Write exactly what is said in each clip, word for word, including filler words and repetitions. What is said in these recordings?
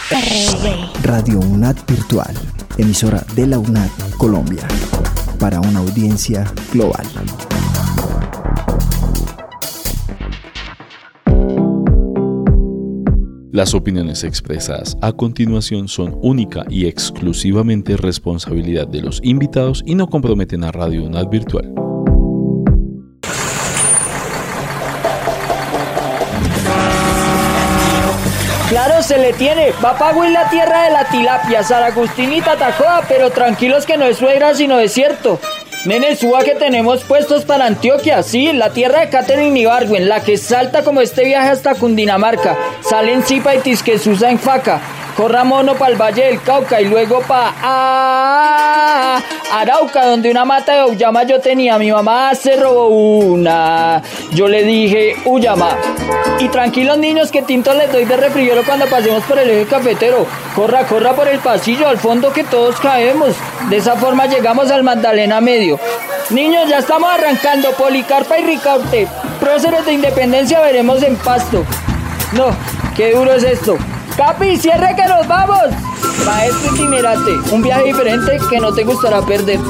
Radio UNAD Virtual, emisora de la UNAD Colombia, para una audiencia global. Las opiniones expresadas a continuación son única y exclusivamente responsabilidad de los invitados y no comprometen a Radio UNAD Virtual. Claro, se le tiene. Papago es la tierra de la tilapia, San Agustín y Tatacoa, pero tranquilos que no es suegra sino desierto. Nene, suba que tenemos puestos para Antioquia, sí, la tierra de Catherine Ibargüen, la que salta como este viaje hasta Cundinamarca, sale en Zipa y Tisquesusa en Faca, corra mono para el Valle del Cauca y luego pa' ah, Arauca, donde una mata de uyama yo tenía, mi mamá se robó una, yo le dije uyama. Y tranquilos niños que tinto les doy de refrigerio cuando pasemos por el eje cafetero, corra, corra por el pasillo al fondo que todos caemos, de esa forma llegamos al Magdalena Medio. Niños, ya estamos arrancando, Policarpa y Ricaurte, próceres de independencia veremos en Pasto. No, qué duro es esto. Capi, cierre que nos vamos. Maestro itinerante, un viaje diferente que no te gustará perderte.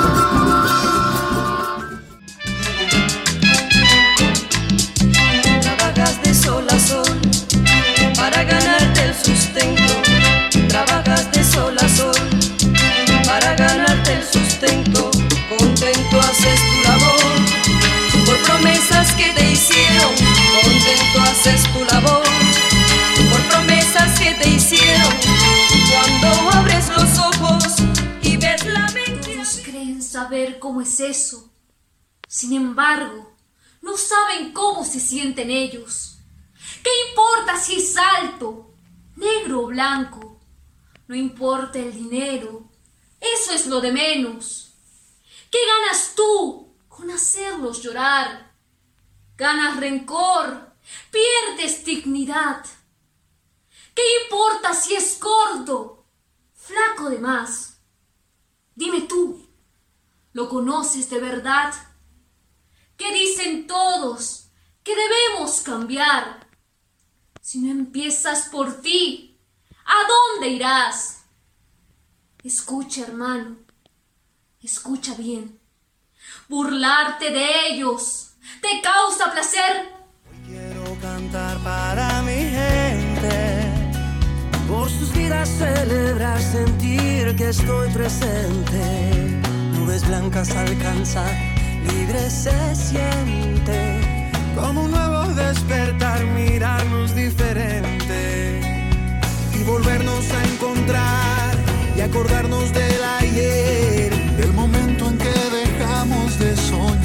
Trabajas de sol a sol para ganarte el sustento. Trabajas de sol a sol para ganarte el sustento. Contento haces tu labor por promesas que te hicieron. Contento haces tu labor por promesas que te hicieron. Cuando abres los ojos y ves la mentira. Todos creen saber cómo es eso. Sin embargo, no saben cómo se sienten ellos. ¿Qué importa si es alto, negro o blanco? No importa el dinero, eso es lo de menos. ¿Qué ganas tú con hacerlos llorar? Ganas rencor, pierdes dignidad. ¿Qué importa si es gordo, flaco de más? Dime tú, ¿lo conoces de verdad? ¿Qué dicen todos que debemos cambiar? Si no empiezas por ti, ¿a dónde irás? Escucha, hermano, escucha bien. Burlarte de ellos te causa placer. Quiero cantar para mi gente, por sus vidas celebrar, sentir que estoy presente. Nubes blancas alcanzar, libre se siente, como un nuevo despertar, mirarnos diferente y volvernos a encontrar y acordarnos del ayer, del momento en que dejamos de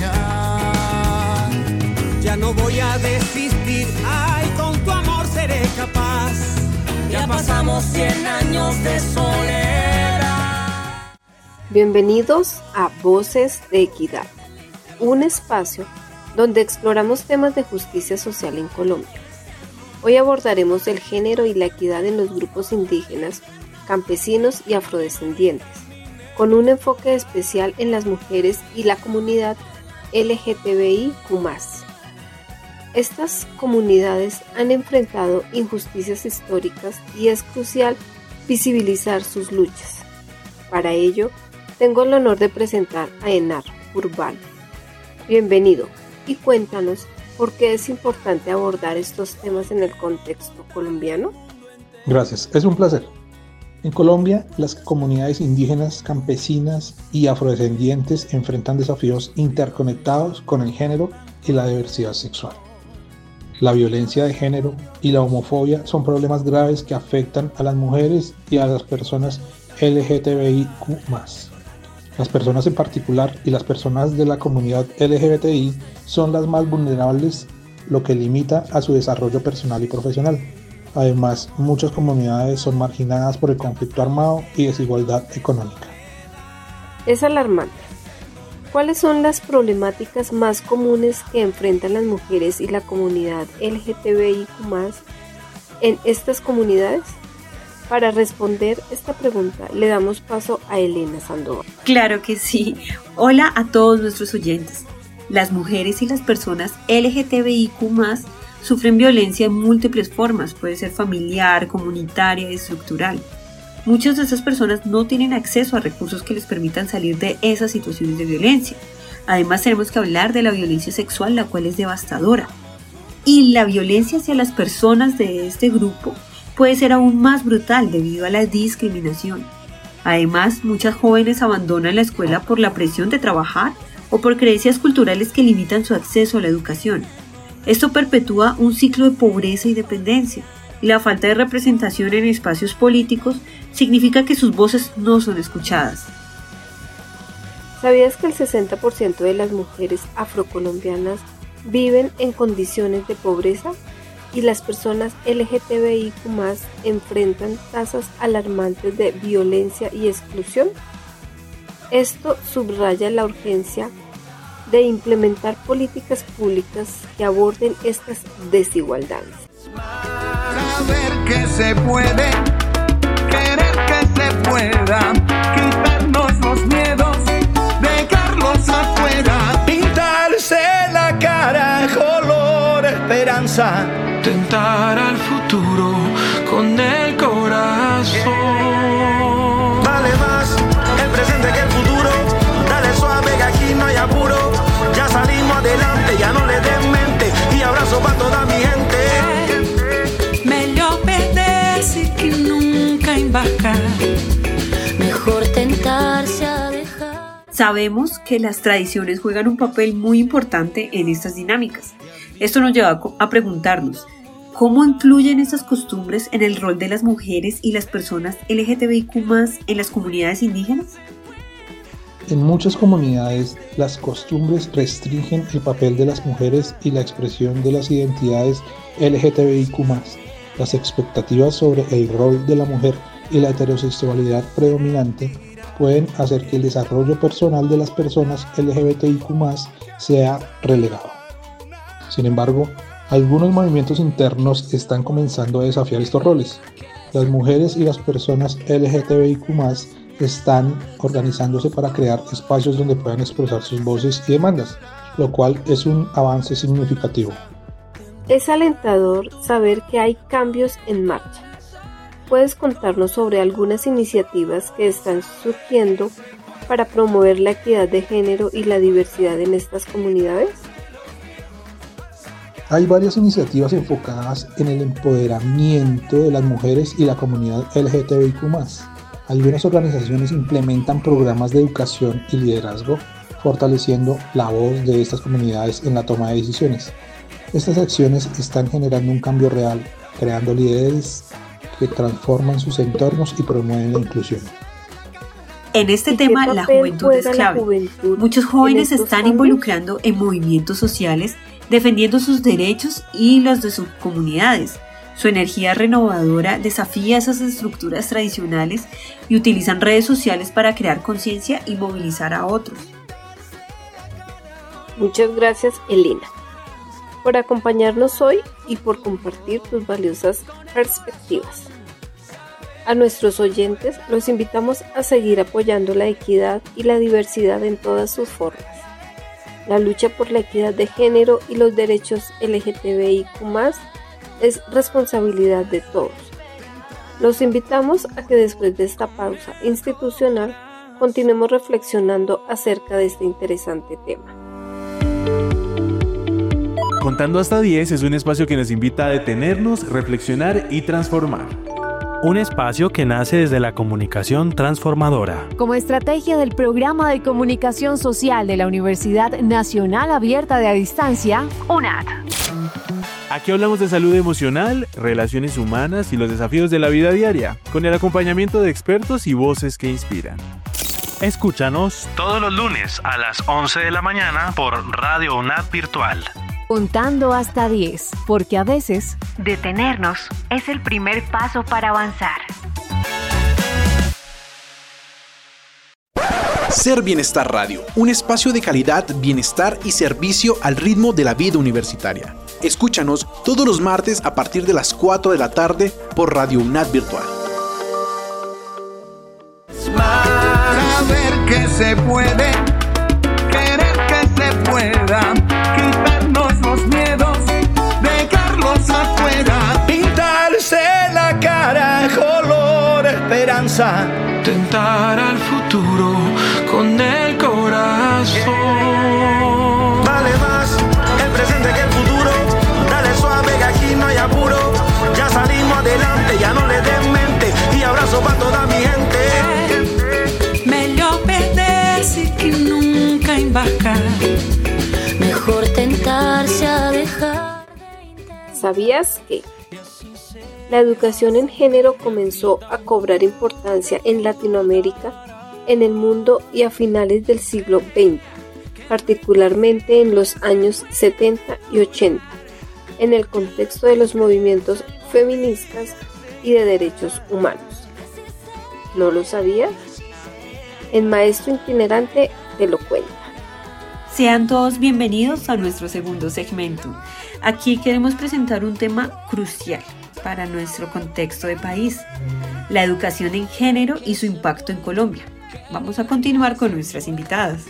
soñar. Ya no voy a desistir, ay, con tu amor seré capaz. Ya pasamos cien años de soledad. Bienvenidos a Voces de Equidad, un espacio donde exploramos temas de justicia social en Colombia. Hoy abordaremos el género y la equidad en los grupos indígenas, campesinos y afrodescendientes, con un enfoque especial en las mujeres y la comunidad L G T B I Q más. Estas comunidades han enfrentado injusticias históricas y es crucial visibilizar sus luchas. Para ello, tengo el honor de presentar a Enar Urbano. Bienvenido y cuéntanos por qué es importante abordar estos temas en el contexto colombiano. Gracias, es un placer. En Colombia, las comunidades indígenas, campesinas y afrodescendientes enfrentan desafíos interconectados con el género y la diversidad sexual. La violencia de género y la homofobia son problemas graves que afectan a las mujeres y a las personas L G T B I Q más. Las personas en particular y las personas de la comunidad L G B T I son las más vulnerables, lo que limita a su desarrollo personal y profesional. Además, muchas comunidades son marginadas por el conflicto armado y desigualdad económica. Es alarmante. ¿Cuáles son las problemáticas más comunes que enfrentan las mujeres y la comunidad L G T B I Q más en estas comunidades? Para responder esta pregunta, le damos paso a Elena Sandoval. Claro que sí. Hola a todos nuestros oyentes. Las mujeres y las personas L G T B I Q más sufren violencia en múltiples formas, puede ser familiar, comunitaria y estructural. Muchas de esas personas no tienen acceso a recursos que les permitan salir de esas situaciones de violencia. Además, tenemos que hablar de la violencia sexual, la cual es devastadora. Y la violencia hacia las personas de este grupo puede ser aún más brutal debido a la discriminación. Además, muchas jóvenes abandonan la escuela por la presión de trabajar o por creencias culturales que limitan su acceso a la educación. Esto perpetúa un ciclo de pobreza y dependencia, y la falta de representación en espacios políticos significa que sus voces no son escuchadas. ¿Sabías que el sesenta por ciento de las mujeres afrocolombianas viven en condiciones de pobreza? Y las personas L G T B I Q más, enfrentan tasas alarmantes de violencia y exclusión. Esto subraya la urgencia de implementar políticas públicas que aborden estas desigualdades. Para ver que se puede, querer que se pueda, quitarnos los miedos, dejarlos afuera, Pintarse la cara, color esperanza, tentar al futuro con el corazón. Vale más el presente que el futuro. Dale suave que aquí no hay apuro. Ya salimos adelante, ya no le den mente. Y abrazo para toda mi gente. Melhor perder-se que nunca embarcar. Mejor tentarse a dejar. Sabemos que las tradiciones juegan un papel muy importante en estas dinámicas. Esto nos lleva a preguntarnos, ¿cómo influyen estas costumbres en el rol de las mujeres y las personas L G T B I Q más, en las comunidades indígenas? En muchas comunidades, las costumbres restringen el papel de las mujeres y la expresión de las identidades L G T B I Q más. Las expectativas sobre el rol de la mujer y la heterosexualidad predominante pueden hacer que el desarrollo personal de las personas L G B T I Q más, sea relegado. Sin embargo, algunos movimientos internos están comenzando a desafiar estos roles. Las mujeres y las personas L G T B I Q más, están organizándose para crear espacios donde puedan expresar sus voces y demandas, lo cual es un avance significativo. Es alentador saber que hay cambios en marcha. ¿Puedes contarnos sobre algunas iniciativas que están surgiendo para promover la equidad de género y la diversidad en estas comunidades? Hay varias iniciativas enfocadas en el empoderamiento de las mujeres y la comunidad L G T B I Q más. Algunas organizaciones implementan programas de educación y liderazgo, fortaleciendo la voz de estas comunidades en la toma de decisiones. Estas acciones están generando un cambio real, creando líderes que transforman sus entornos y promueven la inclusión. En este tema, la juventud es clave. Juventud Muchos jóvenes se están cambios? involucrando en movimientos sociales, defendiendo sus derechos y los de sus comunidades. Su energía renovadora desafía esas estructuras tradicionales y utilizan redes sociales para crear conciencia y movilizar a otros. Muchas gracias, Elena, por acompañarnos hoy y por compartir tus valiosas perspectivas. A nuestros oyentes los invitamos a seguir apoyando la equidad y la diversidad en todas sus formas. La lucha por la equidad de género y los derechos L G T B I Q más, es responsabilidad de todos. Los invitamos a que después de esta pausa institucional continuemos reflexionando acerca de este interesante tema. Contando hasta diez es un espacio que nos invita a detenernos, reflexionar y transformar. Un espacio que nace desde la comunicación transformadora. Como estrategia del Programa de Comunicación Social de la Universidad Nacional Abierta de a Distancia, U N A D. Aquí hablamos de salud emocional, relaciones humanas y los desafíos de la vida diaria, con el acompañamiento de expertos y voces que inspiran. Escúchanos todos los lunes a las once de la mañana por Radio U N A D Virtual. Contando hasta diez, porque a veces detenernos es el primer paso para avanzar. Ser Bienestar Radio, un espacio de calidad, bienestar y servicio al ritmo de la vida universitaria. Escúchanos todos los martes a partir de las cuatro de la tarde por Radio U N A D Virtual. Para ver que se puede, querer que se pueda, quitarnos los miedos, dejar esperanza. Tentar al futuro con el corazón. Vale más el presente que el futuro. Dale suave que aquí no hay apuro. Ya salimos adelante, ya no le den mente. Y abrazo para toda mi gente. Melhor perder-se que nunca embarcar. Mejor tentarse a dejar. ¿Sabías que la educación en género comenzó a cobrar importancia en Latinoamérica, en el mundo y a finales del siglo veinte, particularmente en los años setenta y ochenta, en el contexto de los movimientos feministas y de derechos humanos? ¿No lo sabías? El maestro itinerante te lo cuenta. Sean todos bienvenidos a nuestro segundo segmento. Aquí queremos presentar un tema crucial para nuestro contexto de país, la educación en género y su impacto en Colombia. Vamos a continuar con nuestras invitadas.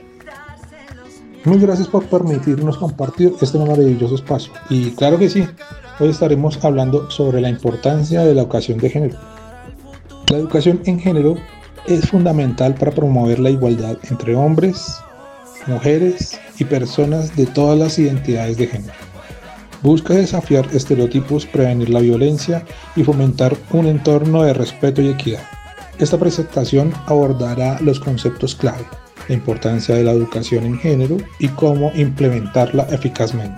Muchas gracias por permitirnos compartir este maravilloso espacio. Y claro que sí, hoy estaremos hablando sobre la importancia de la educación de género. La educación en género es fundamental para promover la igualdad entre hombres, mujeres y personas de todas las identidades de género. Busca desafiar estereotipos, prevenir la violencia y fomentar un entorno de respeto y equidad. Esta presentación abordará los conceptos clave, la importancia de la educación en género y cómo implementarla eficazmente.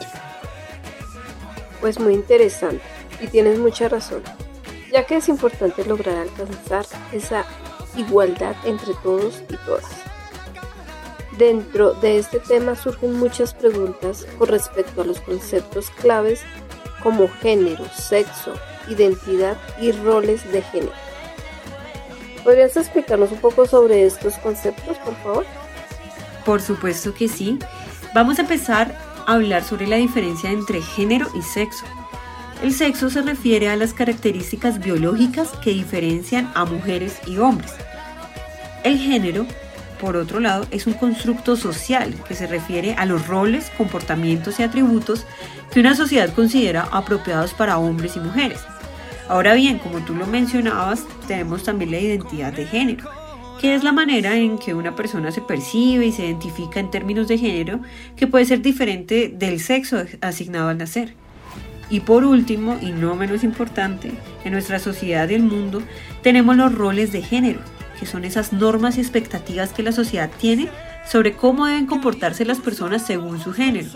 Pues muy interesante, y tienes mucha razón, ya que es importante lograr alcanzar esa igualdad entre todos y todas. Dentro de este tema surgen muchas preguntas con respecto a los conceptos claves como género, sexo, identidad y roles de género. ¿Podrías explicarnos un poco sobre estos conceptos, por favor? Por supuesto que sí. Vamos a empezar a hablar sobre la diferencia entre género y sexo. El sexo se refiere a las características biológicas que diferencian a mujeres y hombres. El género, por otro lado, es un constructo social que se refiere a los roles, comportamientos y atributos que una sociedad considera apropiados para hombres y mujeres. Ahora bien, como tú lo mencionabas, tenemos también la identidad de género, que es la manera en que una persona se percibe y se identifica en términos de género, que puede ser diferente del sexo asignado al nacer. Y por último, y no menos importante, en nuestra sociedad y el mundo tenemos los roles de género, que son esas normas y expectativas que la sociedad tiene sobre cómo deben comportarse las personas según su género.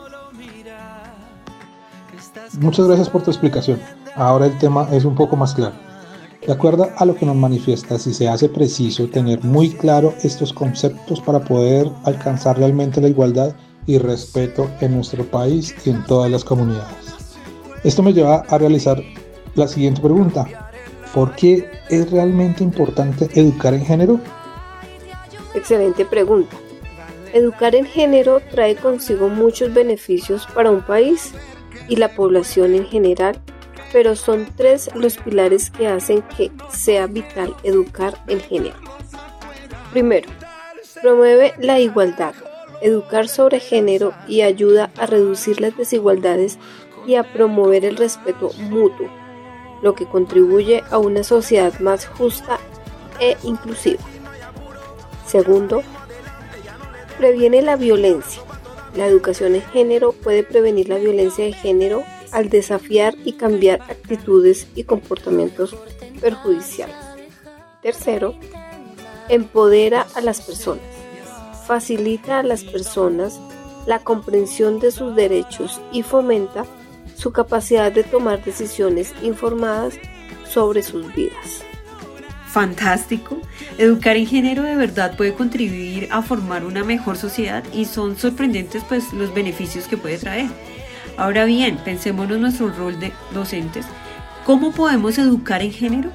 Muchas gracias por tu explicación. Ahora el tema es un poco más claro. De acuerdo a lo que nos manifiestas, si se hace preciso tener muy claro estos conceptos para poder alcanzar realmente la igualdad y respeto en nuestro país y en todas las comunidades. Esto me lleva a realizar la siguiente pregunta. ¿Por qué es realmente importante educar en género? Excelente pregunta. Educar en género trae consigo muchos beneficios para un país y la población en general, pero son tres los pilares que hacen que sea vital educar en género. Primero, promueve la igualdad. Educar sobre género y ayuda a reducir las desigualdades y a promover el respeto mutuo, lo que contribuye a una sociedad más justa e inclusiva. Segundo, previene la violencia. La educación en género puede prevenir la violencia de género al desafiar y cambiar actitudes y comportamientos perjudiciales. Tercero, empodera a las personas. Facilita a las personas la comprensión de sus derechos y fomenta su capacidad de tomar decisiones informadas sobre sus vidas. Fantástico. Educar en género de verdad puede contribuir a formar una mejor sociedad y son sorprendentes pues los beneficios que puede traer. Ahora bien, pensemos en nuestro rol de docentes. ¿Cómo podemos educar en género?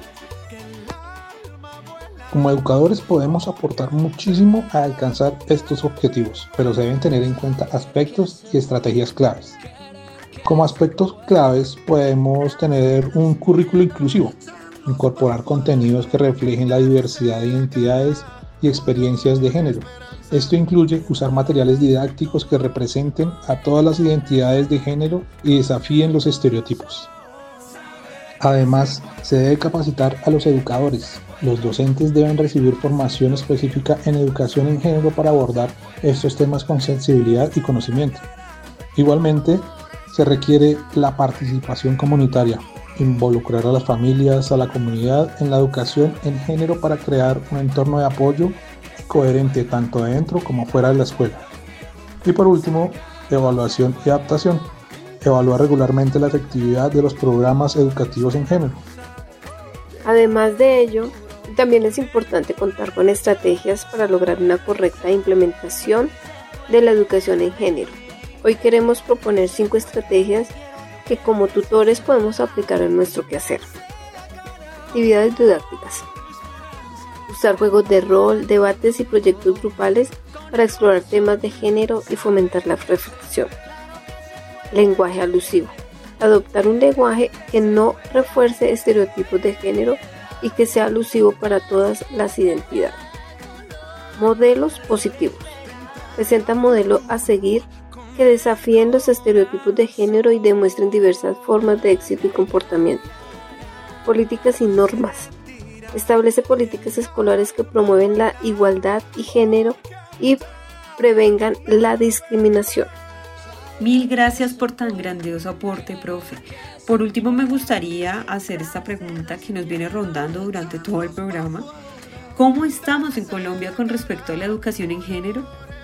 Como educadores podemos aportar muchísimo a alcanzar estos objetivos, pero se deben tener en cuenta aspectos y estrategias claves. Como aspectos claves podemos tener un currículo inclusivo, incorporar contenidos que reflejen la diversidad de identidades y experiencias de género. Esto incluye usar materiales didácticos que representen a todas las identidades de género y desafíen los estereotipos. Además, se debe capacitar a los educadores. Los docentes deben recibir formación específica en educación en género para abordar estos temas con sensibilidad y conocimiento. Igualmente, se requiere la participación comunitaria, involucrar a las familias, a la comunidad en la educación en género para crear un entorno de apoyo coherente tanto dentro como fuera de la escuela. Y por último, evaluación y adaptación. Evaluar regularmente la efectividad de los programas educativos en género. Además de ello, también es importante contar con estrategias para lograr una correcta implementación de la educación en género. Hoy queremos proponer cinco estrategias que como tutores podemos aplicar en nuestro quehacer. Actividades didácticas. Usar juegos de rol, debates y proyectos grupales para explorar temas de género y fomentar la reflexión. Lenguaje alusivo. Adoptar un lenguaje que no refuerce estereotipos de género y que sea alusivo para todas las identidades. Modelos positivos. Presenta modelos a seguir que desafíen los estereotipos de género y demuestren diversas formas de éxito y comportamiento. Políticas y normas. Establece políticas escolares que promueven la igualdad y género y prevengan la discriminación. Mil gracias por tan grandioso aporte, profe. Por último, me gustaría hacer esta pregunta que nos viene rondando durante todo el programa. ¿Cómo estamos en Colombia con respecto a la educación en género?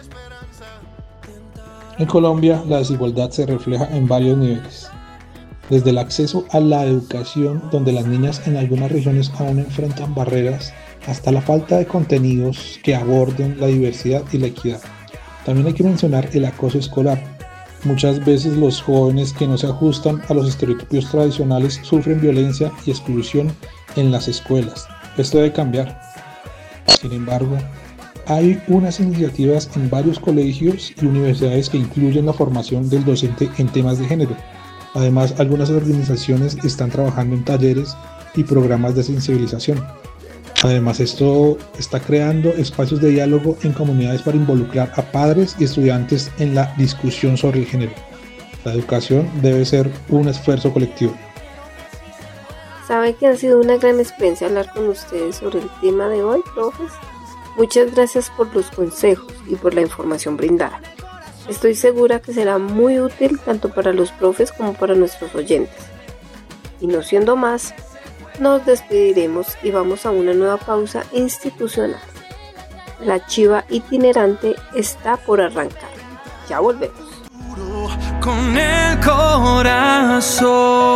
En Colombia, la desigualdad se refleja en varios niveles. Desde el acceso a la educación, donde las niñas en algunas regiones aún enfrentan barreras, hasta la falta de contenidos que aborden la diversidad y la equidad. También hay que mencionar el acoso escolar. Muchas veces los jóvenes que no se ajustan a los estereotipos tradicionales sufren violencia y exclusión en las escuelas. Esto debe cambiar. Sin embargo, hay unas iniciativas en varios colegios y universidades que incluyen la formación del docente en temas de género. Además, algunas organizaciones están trabajando en talleres y programas de sensibilización. Además, esto está creando espacios de diálogo en comunidades para involucrar a padres y estudiantes en la discusión sobre el género. La educación debe ser un esfuerzo colectivo. ¿Sabe que ha sido una gran experiencia hablar con ustedes sobre el tema de hoy, profes? Muchas gracias por los consejos y por la información brindada. Estoy segura que será muy útil tanto para los profes como para nuestros oyentes. Y no siendo más, nos despediremos y vamos a una nueva pausa institucional. La chiva itinerante está por arrancar. Ya volvemos. Con el corazón.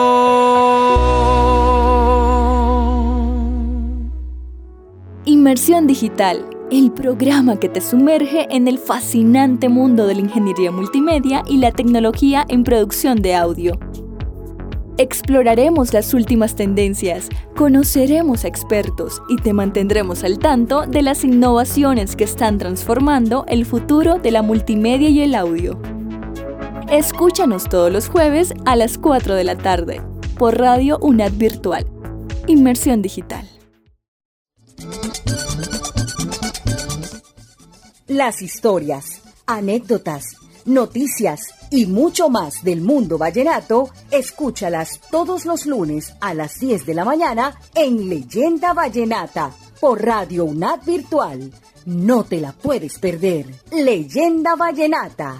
Inmersión Digital, el programa que te sumerge en el fascinante mundo de la ingeniería multimedia y la tecnología en producción de audio. Exploraremos las últimas tendencias, conoceremos a expertos y te mantendremos al tanto de las innovaciones que están transformando el futuro de la multimedia y el audio. Escúchanos todos los jueves a las cuatro de la tarde por Radio UNAD Virtual. Inmersión Digital. Las historias, anécdotas, noticias y mucho más del mundo vallenato, escúchalas todos los lunes a las diez de la mañana en Leyenda Vallenata por Radio UNAD Virtual. No te la puedes perder. Leyenda Vallenata.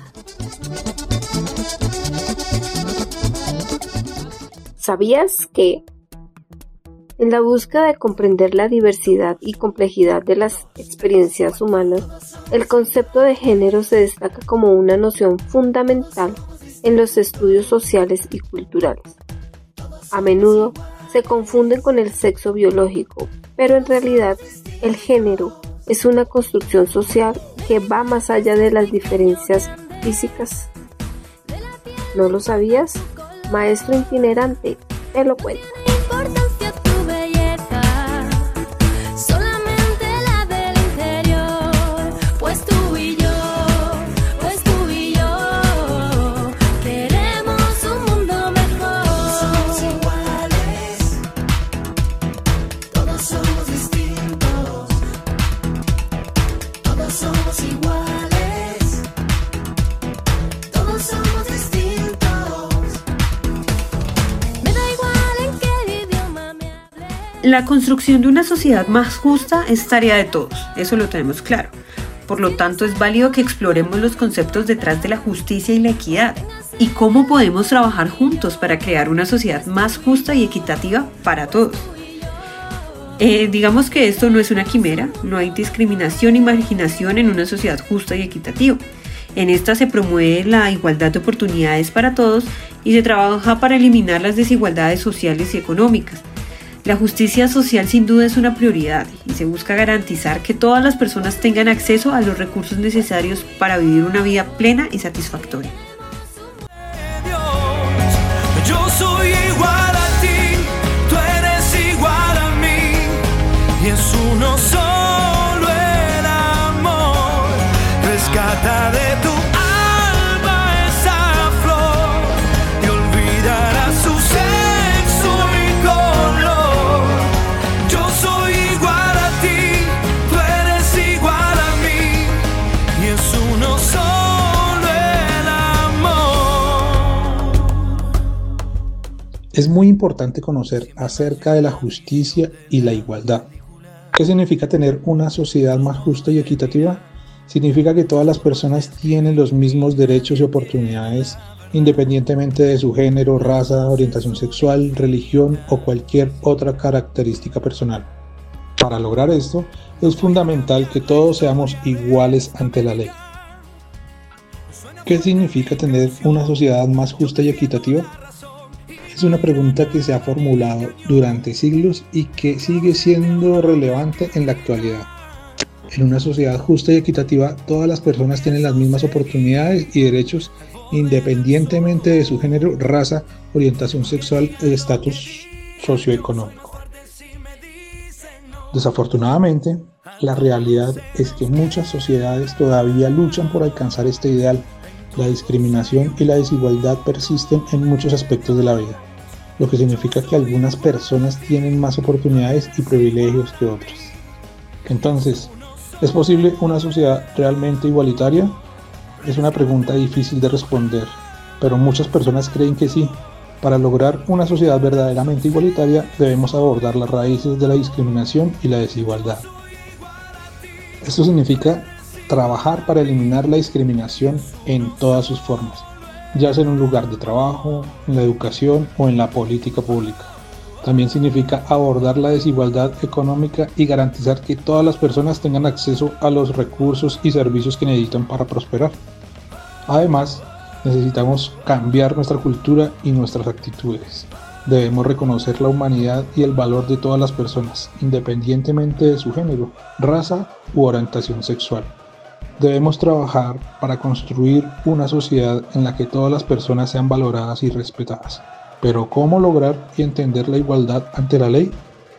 ¿Sabías que? En la búsqueda de comprender la diversidad y complejidad de las experiencias humanas, el concepto de género se destaca como una noción fundamental en los estudios sociales y culturales. A menudo se confunden con el sexo biológico, pero en realidad el género es una construcción social que va más allá de las diferencias físicas. ¿No lo sabías? Maestro itinerante, te lo cuento. Me da igual en qué La construcción de una sociedad más justa es tarea de todos, eso lo tenemos claro. Por lo tanto, es válido que exploremos los conceptos detrás de la justicia y la equidad y cómo podemos trabajar juntos para crear una sociedad más justa y equitativa para todos. Eh, digamos que esto no es una quimera, no hay discriminación y marginación en una sociedad justa y equitativa. En esta se promueve la igualdad de oportunidades para todos y se trabaja para eliminar las desigualdades sociales y económicas. La justicia social sin duda es una prioridad y se busca garantizar que todas las personas tengan acceso a los recursos necesarios para vivir una vida plena y satisfactoria. Yo soy igual a ti, tú eres igual a mí, y es uno solo el amor. Rescata de tu alma esa flor y olvidarás su sexo y color. Yo soy igual a ti, tú eres igual a mí, y es uno solo el amor. Es muy importante conocer acerca de la justicia y la igualdad. ¿Qué significa tener una sociedad más justa y equitativa? Significa que todas las personas tienen los mismos derechos y oportunidades independientemente de su género, raza, orientación sexual, religión o cualquier otra característica personal. Para lograr esto, es fundamental que todos seamos iguales ante la ley. ¿Qué significa tener una sociedad más justa y equitativa? Es una pregunta que se ha formulado durante siglos y que sigue siendo relevante en la actualidad. En una sociedad justa y equitativa, todas las personas tienen las mismas oportunidades y derechos independientemente de su género, raza, orientación sexual y estatus socioeconómico. Desafortunadamente, la realidad es que muchas sociedades todavía luchan por alcanzar este ideal. La discriminación y la desigualdad persisten en muchos aspectos de la vida, lo que significa que algunas personas tienen más oportunidades y privilegios que otras. Entonces, ¿es posible una sociedad realmente igualitaria? Es una pregunta difícil de responder, pero muchas personas creen que sí. Para lograr una sociedad verdaderamente igualitaria, debemos abordar las raíces de la discriminación y la desigualdad. Esto significa trabajar para eliminar la discriminación en todas sus formas, ya sea en un lugar de trabajo, en la educación o en la política pública. También significa abordar la desigualdad económica y garantizar que todas las personas tengan acceso a los recursos y servicios que necesitan para prosperar. Además, necesitamos cambiar nuestra cultura y nuestras actitudes. Debemos reconocer la humanidad y el valor de todas las personas, independientemente de su género, raza u orientación sexual. Debemos trabajar para construir una sociedad en la que todas las personas sean valoradas y respetadas. Pero ¿cómo lograr y entender la igualdad ante la ley?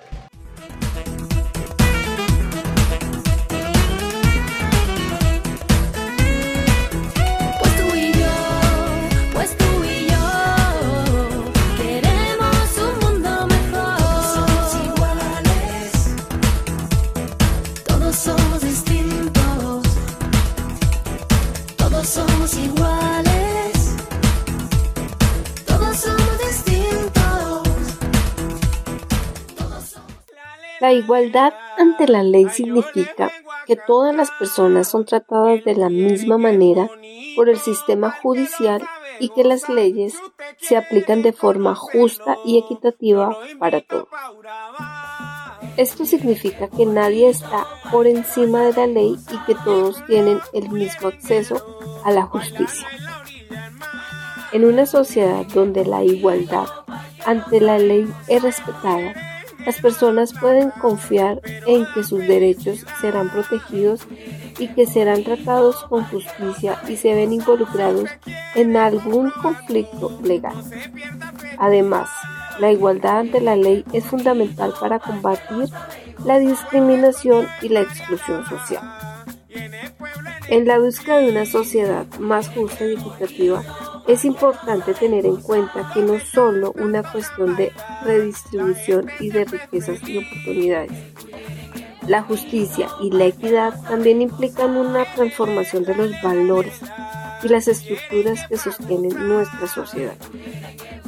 La igualdad ante la ley significa que todas las personas son tratadas de la misma manera por el sistema judicial y que las leyes se aplican de forma justa y equitativa para todos. Esto significa que nadie está por encima de la ley y que todos tienen el mismo acceso a la justicia. En una sociedad donde la igualdad ante la ley es respetada, las personas pueden confiar en que sus derechos serán protegidos y que serán tratados con justicia y se ven involucrados en algún conflicto legal. Además, la igualdad ante la ley es fundamental para combatir la discriminación y la exclusión social. En la búsqueda de una sociedad más justa y equitativa, es importante tener en cuenta que no es solo una cuestión de redistribución y de riquezas y oportunidades. La justicia y la equidad también implican una transformación de los valores y las estructuras que sostienen nuestra sociedad.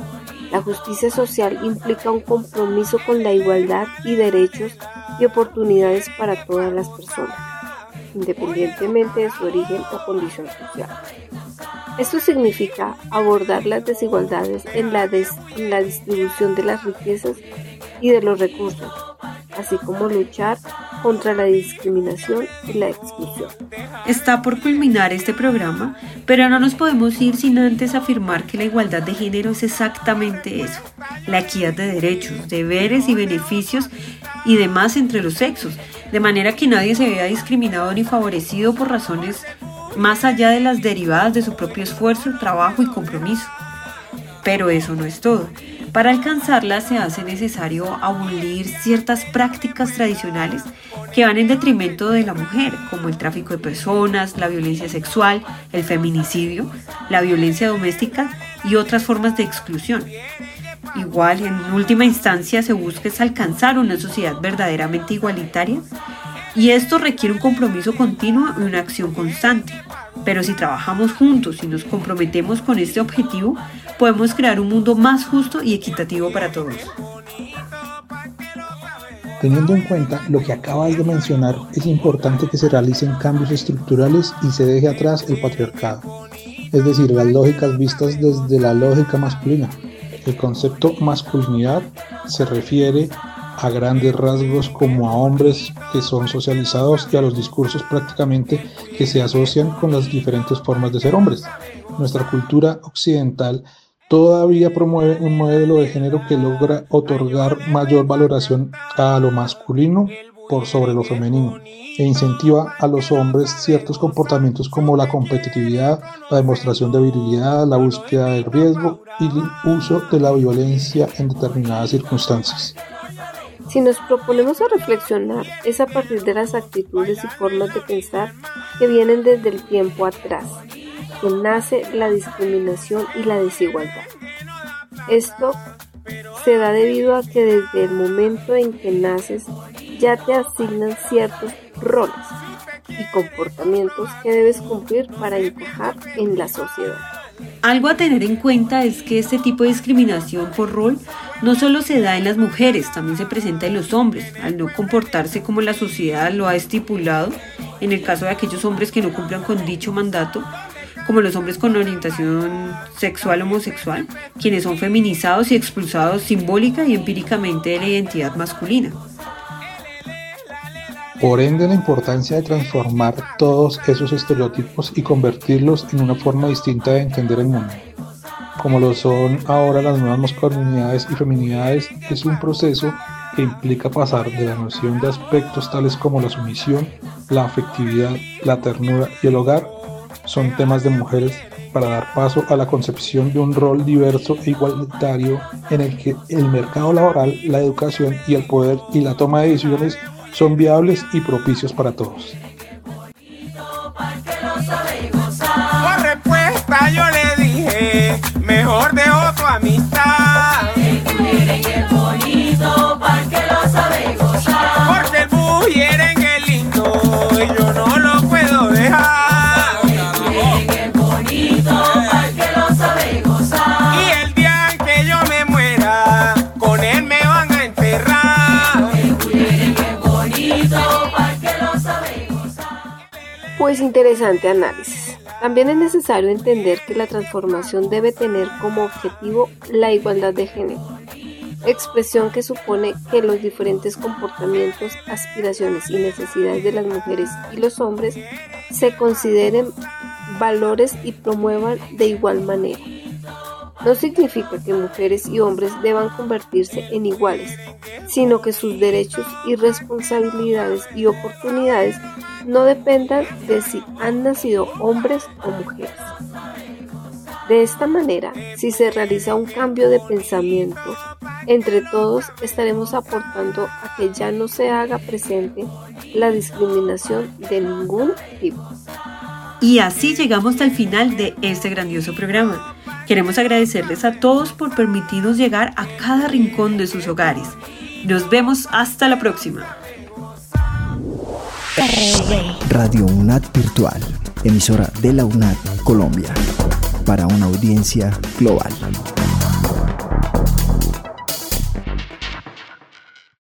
La justicia social implica un compromiso con la igualdad y derechos y oportunidades para todas las personas, independientemente de su origen o condición social. Esto significa abordar las desigualdades en la, des- en la distribución de las riquezas y de los recursos, así como luchar contra la discriminación y la exclusión. Está por culminar este programa, pero no nos podemos ir sin antes afirmar que la igualdad de género es exactamente eso, la equidad de derechos, deberes y beneficios y demás entre los sexos, de manera que nadie se vea discriminado ni favorecido por razones más allá de las derivadas de su propio esfuerzo, trabajo y compromiso. Pero eso no es todo. Para alcanzarla se hace necesario abolir ciertas prácticas tradicionales que van en detrimento de la mujer, como el tráfico de personas, la violencia sexual, el feminicidio, la violencia doméstica y otras formas de exclusión. Igual, en última instancia, se busca es alcanzar una sociedad verdaderamente igualitaria, y esto requiere un compromiso continuo y una acción constante. Pero si trabajamos juntos y nos comprometemos con este objetivo, podemos crear un mundo más justo y equitativo para todos. Teniendo en cuenta lo que acabas de mencionar, es importante que se realicen cambios estructurales y se deje atrás el patriarcado, es decir, las lógicas vistas desde la lógica masculina. El concepto masculinidad se refiere a grandes rasgos como a hombres que son socializados y a los discursos prácticamente que se asocian con las diferentes formas de ser hombres. Nuestra cultura occidental todavía promueve un modelo de género que logra otorgar mayor valoración a lo masculino por sobre lo femenino e incentiva a los hombres ciertos comportamientos como la competitividad, la demostración de virilidad, la búsqueda del riesgo y el uso de la violencia en determinadas circunstancias. Si nos proponemos a reflexionar, es a partir de las actitudes y formas de pensar que vienen desde el tiempo atrás, que nace la discriminación y la desigualdad. Esto se da debido a que desde el momento en que naces ya te asignan ciertos roles y comportamientos que debes cumplir para encajar en la sociedad. Algo a tener en cuenta es que este tipo de discriminación por rol no solo se da en las mujeres, también se presenta en los hombres, al no comportarse como la sociedad lo ha estipulado, en el caso de aquellos hombres que no cumplan con dicho mandato, como los hombres con orientación sexual homosexual, quienes son feminizados y expulsados simbólica y empíricamente de la identidad masculina. Por ende, la importancia de transformar todos esos estereotipos y convertirlos en una forma distinta de entender el mundo. Como lo son ahora las nuevas masculinidades y feminidades, es un proceso que implica pasar de la noción de aspectos tales como la sumisión, la afectividad, la ternura y el hogar, son temas de mujeres, para dar paso a la concepción de un rol diverso e igualitario en el que el mercado laboral, la educación y el poder y la toma de decisiones son viables y propicios para todos. Por respuesta yo le dije, mejor dejo tu amistad. El merengue es bonito, pa' que lo sabe gozar. Porque el bullerengue es lindo y yo no lo puedo dejar. El merengue es bonito, pa' que lo sabe gozar. Y el día que yo me muera, con él me van a enterrar. El bullerengue es bonito, pa' que lo sabe gozar. Pues interesante análisis. También es necesario entender que la transformación debe tener como objetivo la igualdad de género, expresión que supone que los diferentes comportamientos, aspiraciones y necesidades de las mujeres y los hombres se consideren valores y promuevan de igual manera. No significa que mujeres y hombres deban convertirse en iguales, sino que sus derechos y responsabilidades y oportunidades no dependan de si han nacido hombres o mujeres. De esta manera, si se realiza un cambio de pensamiento, entre todos estaremos aportando a que ya no se haga presente la discriminación de ningún tipo. Y así llegamos al final de este grandioso programa. Queremos agradecerles a todos por permitirnos llegar a cada rincón de sus hogares. Nos vemos hasta la próxima. Radio UNAD Virtual, emisora de la UNAD Colombia, para una audiencia global.